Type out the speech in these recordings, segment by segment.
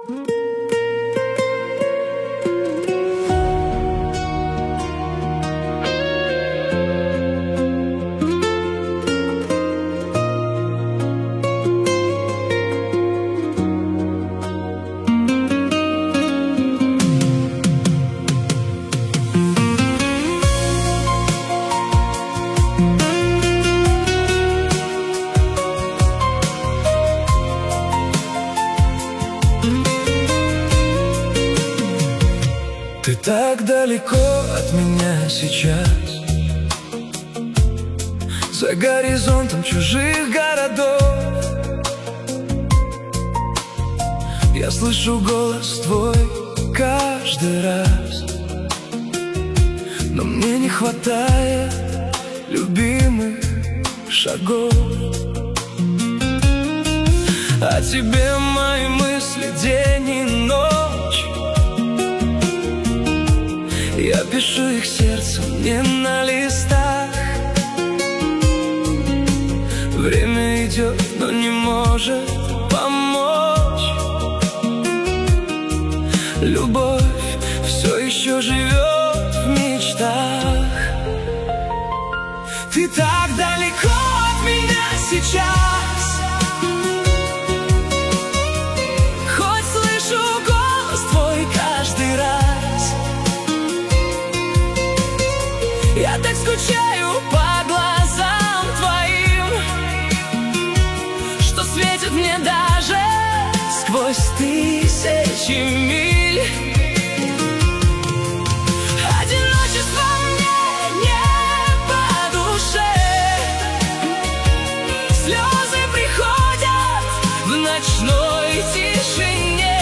Ты так далеко от меня сейчас, за горизонтом чужих городов. Я слышу голос твой каждый раз, но мне не хватает любимых шагов. О тебе мои мысли день и ночь, я пишу их сердцем не на листах. Время идет, но не может помочь. Любовь все еще живет в мечтах. Ты так далеко от меня сейчас, хоть слышу голос твой каждый раз. Я так скучаю по глазам твоим, что светит мне даже сквозь тысячи миль. Одиночество мне не по душе, слезы приходят в ночной тишине.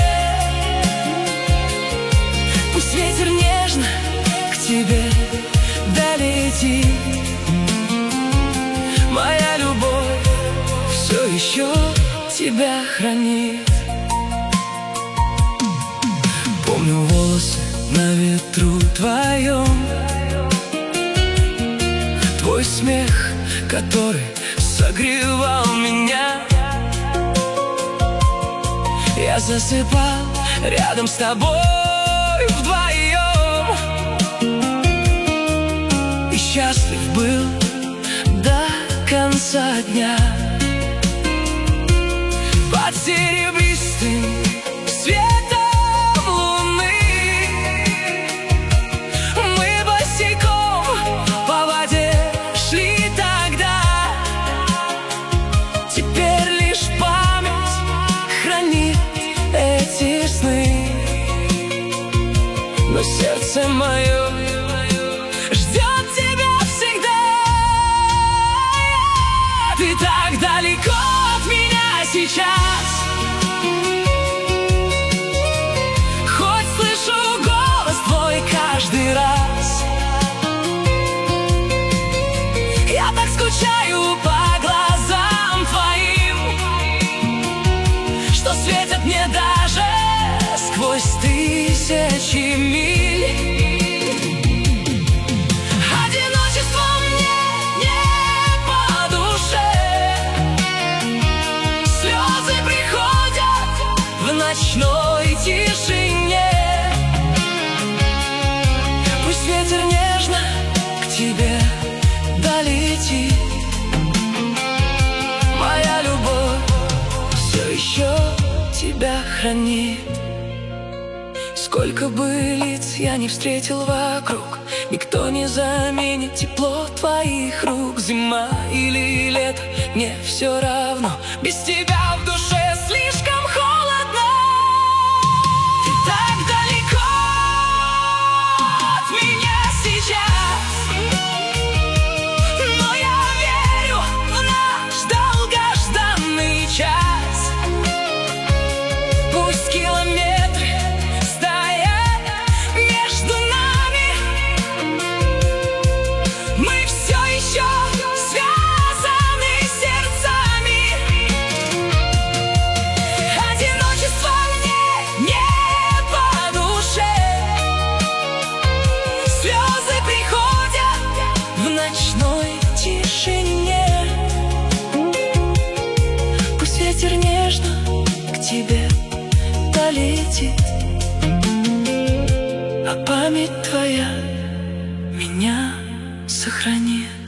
Пусть ветер нежно к тебе долетит, моя любовь все еще тебя хранит. Помню волосы на ветру твоем, твой смех, который согревал меня. Я засыпал рядом с тобой вдвоем и счастлив был до конца дня. Под серебристым светом луны мы босиком по воде шли тогда. Теперь лишь память хранит эти сны, но сердце мое ждет тебя всегда. Ты так далеко от меня сейчас, хоть слышу голос твой каждый раз. Я так скучаю по глазам твоим, что светят мне даже сквозь тысячи миль. Одиночество мне не по душе, слезы приходят в ночной тишине. Пусть ветер нежно к тебе долетит, моя любовь все еще тебя хранит. Сколько бы лиц я не встретил вокруг, никто не заменит тепло твоих рук. Зима или лето, мне все равно, без тебя в душе слишком холодно. Ты так далеко от меня сейчас, но я верю в наш долгожданный час. Пусть километры стоят между нами, мы все еще связаны сердцами. Одиночество мне не по душе, слезы приходят в ночной тишине. Пусть ветер нежно к тебе полетит, а память твоя меня сохранит.